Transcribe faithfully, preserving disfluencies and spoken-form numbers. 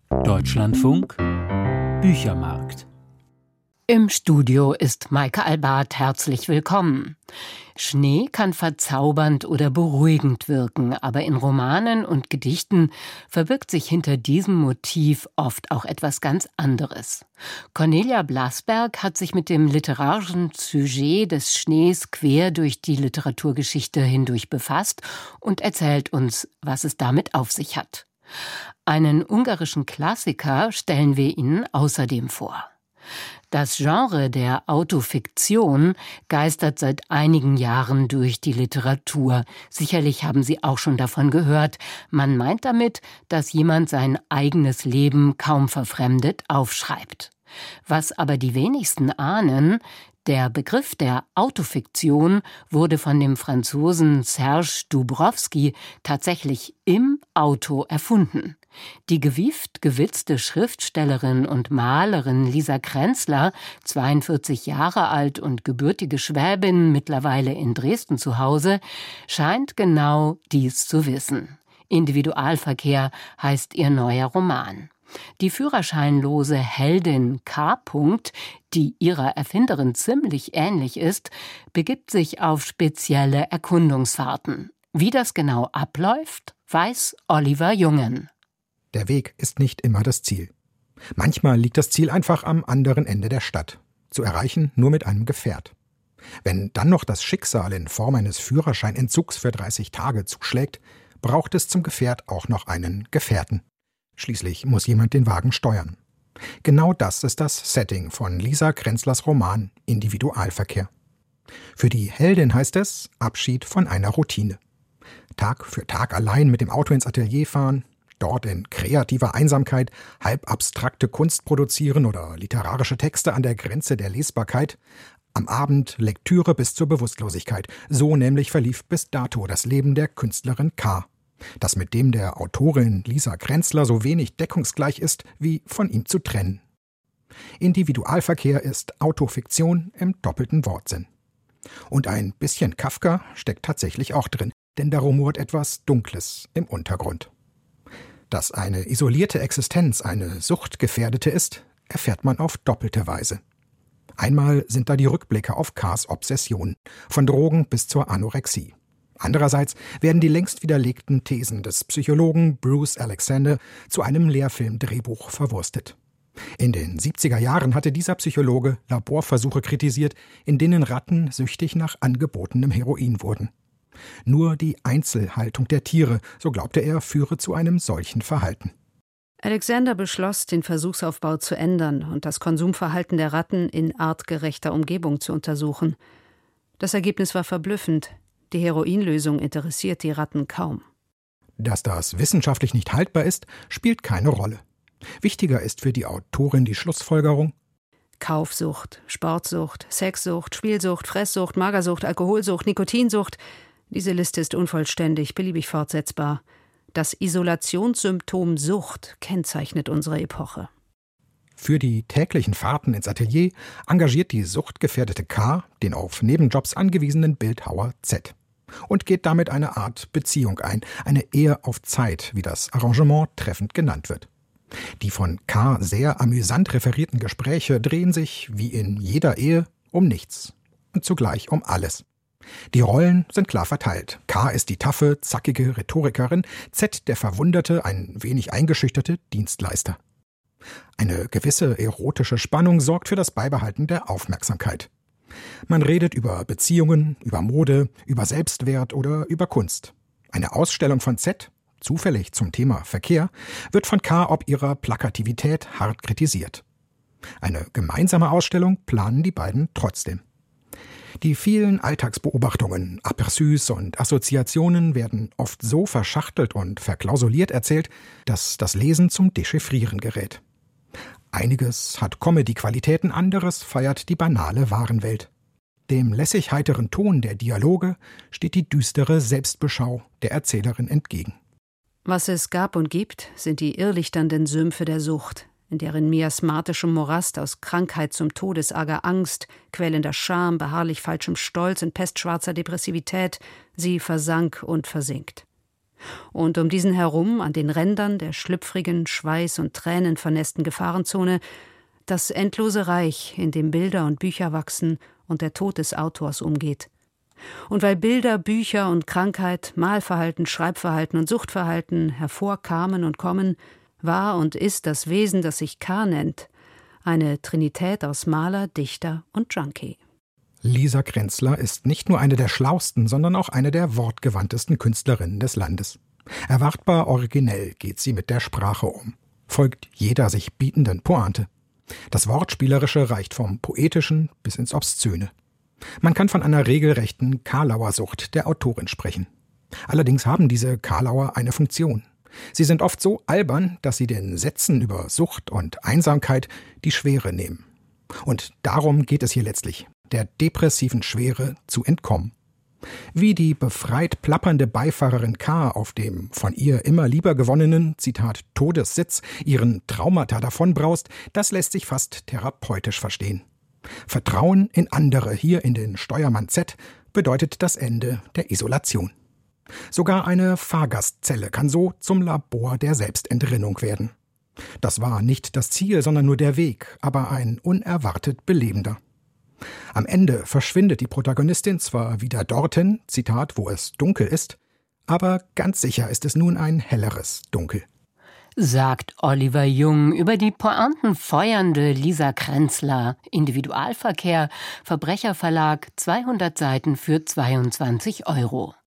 Deutschlandfunk Büchermarkt. Im Studio ist Maike Albart, herzlich willkommen. Schnee kann verzaubernd oder beruhigend wirken, aber in Romanen und Gedichten verbirgt sich hinter diesem Motiv oft auch etwas ganz anderes. Cornelia Blasberg hat sich mit dem literarischen Sujet des Schnees quer durch die Literaturgeschichte hindurch befasst und erzählt uns, was es damit auf sich hat. Einen ungarischen Klassiker stellen wir Ihnen außerdem vor. Das Genre der Autofiktion geistert seit einigen Jahren durch die Literatur. Sicherlich haben Sie auch schon davon gehört. Man meint damit, dass jemand sein eigenes Leben kaum verfremdet aufschreibt. Was aber die wenigsten ahnen: Der Begriff der Autofiktion wurde von dem Franzosen Serge Dubrowski tatsächlich im Auto erfunden. Die gewieft gewitzte Schriftstellerin und Malerin Lisa Kränzler, zweiundvierzig Jahre alt und gebürtige Schwäbin, mittlerweile in Dresden zu Hause, scheint genau dies zu wissen. Individualverkehr heißt ihr neuer Roman. Die führerscheinlose Heldin K. die ihrer Erfinderin ziemlich ähnlich ist, begibt sich auf spezielle Erkundungsfahrten. Wie das genau abläuft, weiß Oliver Jungen. Der Weg ist nicht immer das Ziel. Manchmal liegt das Ziel einfach am anderen Ende der Stadt, zu erreichen nur mit einem Gefährt. Wenn dann noch das Schicksal in Form eines Führerscheinentzugs für dreißig Tage zuschlägt, braucht es zum Gefährt auch noch einen Gefährten. Schließlich muss jemand den Wagen steuern. Genau das ist das Setting von Lisa Kränzlers Roman Individualverkehr. Für die Heldin heißt es Abschied von einer Routine. Tag für Tag allein mit dem Auto ins Atelier fahren, dort in kreativer Einsamkeit halb abstrakte Kunst produzieren oder literarische Texte an der Grenze der Lesbarkeit, am Abend Lektüre bis zur Bewusstlosigkeit. So nämlich verlief bis dato das Leben der Künstlerin K., das mit dem der Autorin Lisa Kränzler so wenig deckungsgleich ist, wie von ihm zu trennen. Individualverkehr ist Autofiktion im doppelten Wortsinn. Und ein bisschen Kafka steckt tatsächlich auch drin, denn da rumort etwas Dunkles im Untergrund. Dass eine isolierte Existenz eine suchtgefährdete ist, erfährt man auf doppelte Weise. Einmal sind da die Rückblicke auf Ks Obsession, von Drogen bis zur Anorexie. Andererseits werden die längst widerlegten Thesen des Psychologen Bruce Alexander zu einem Lehrfilmdrehbuch verwurstet. In den siebziger Jahren hatte dieser Psychologe Laborversuche kritisiert, in denen Ratten süchtig nach angebotenem Heroin wurden. Nur die Einzelhaltung der Tiere, so glaubte er, führe zu einem solchen Verhalten. Alexander beschloss, den Versuchsaufbau zu ändern und das Konsumverhalten der Ratten in artgerechter Umgebung zu untersuchen. Das Ergebnis war verblüffend. Die Heroinlösung interessiert die Ratten kaum. Dass das wissenschaftlich nicht haltbar ist, spielt keine Rolle. Wichtiger ist für die Autorin die Schlussfolgerung: Kaufsucht, Sportsucht, Sexsucht, Spielsucht, Fresssucht, Magersucht, Alkoholsucht, Nikotinsucht. Diese Liste ist unvollständig, beliebig fortsetzbar. Das Isolationssymptom Sucht kennzeichnet unsere Epoche. Für die täglichen Fahrten ins Atelier engagiert die suchtgefährdete K. den auf Nebenjobs angewiesenen Bildhauer Z. und geht damit eine Art Beziehung ein, eine Ehe auf Zeit, wie das Arrangement treffend genannt wird. Die von K. sehr amüsant referierten Gespräche drehen sich, wie in jeder Ehe, um nichts und zugleich um alles. Die Rollen sind klar verteilt. K. ist die taffe, zackige Rhetorikerin, Z. der verwunderte, ein wenig eingeschüchterte Dienstleister. Eine gewisse erotische Spannung sorgt für das Beibehalten der Aufmerksamkeit. Man redet über Beziehungen, über Mode, über Selbstwert oder über Kunst. Eine Ausstellung von Z., zufällig zum Thema Verkehr, wird von K. ob ihrer Plakativität hart kritisiert. Eine gemeinsame Ausstellung planen die beiden trotzdem. Die vielen Alltagsbeobachtungen, Aperçus und Assoziationen werden oft so verschachtelt und verklausuliert erzählt, dass das Lesen zum Dechiffrieren gerät. Einiges hat Comedy-Qualitäten, anderes feiert die banale Warenwelt. Dem lässig heiteren Ton der Dialoge steht die düstere Selbstbeschau der Erzählerin entgegen. Was es gab und gibt, sind die irrlichternden Sümpfe der Sucht, in deren miasmatischem Morast aus Krankheit zum Todesarger Angst, quälender Scham, beharrlich falschem Stolz und pestschwarzer Depressivität sie versank und versinkt. Und um diesen herum, an den Rändern der schlüpfrigen, schweiß- und tränenvernässten Gefahrenzone, das endlose Reich, in dem Bilder und Bücher wachsen und der Tod des Autors umgeht. Und weil Bilder, Bücher und Krankheit, Malverhalten, Schreibverhalten und Suchtverhalten hervorkamen und kommen, war und ist das Wesen, das sich K nennt, eine Trinität aus Maler, Dichter und Junkie. Lisa Krenzler ist nicht nur eine der schlausten, sondern auch eine der wortgewandtesten Künstlerinnen des Landes. Erwartbar originell geht sie mit der Sprache um, folgt jeder sich bietenden Pointe. Das Wortspielerische reicht vom Poetischen bis ins Obszöne. Man kann von einer regelrechten Karlauer-Sucht der Autorin sprechen. Allerdings haben diese Karlauer eine Funktion. Sie sind oft so albern, dass sie den Sätzen über Sucht und Einsamkeit die Schwere nehmen. Und darum geht es hier letztlich, der depressiven Schwere zu entkommen. Wie die befreit plappernde Beifahrerin K. auf dem von ihr immer lieber gewonnenen, Zitat, Todessitz ihren Traumata davonbraust, das lässt sich fast therapeutisch verstehen. Vertrauen in andere hier in den Steuermann Z bedeutet das Ende der Isolation. Sogar eine Fahrgastzelle kann so zum Labor der Selbstentrinnung werden. Das war nicht das Ziel, sondern nur der Weg, aber ein unerwartet belebender. Am Ende verschwindet die Protagonistin zwar wieder dorthin, Zitat, wo es dunkel ist, aber ganz sicher ist es nun ein helleres Dunkel. Sagt Oliver Jung über die pointenfeuernde Lisa Krenzler. Individualverkehr, Verbrecherverlag, zweihundert Seiten für zweiundzwanzig Euro.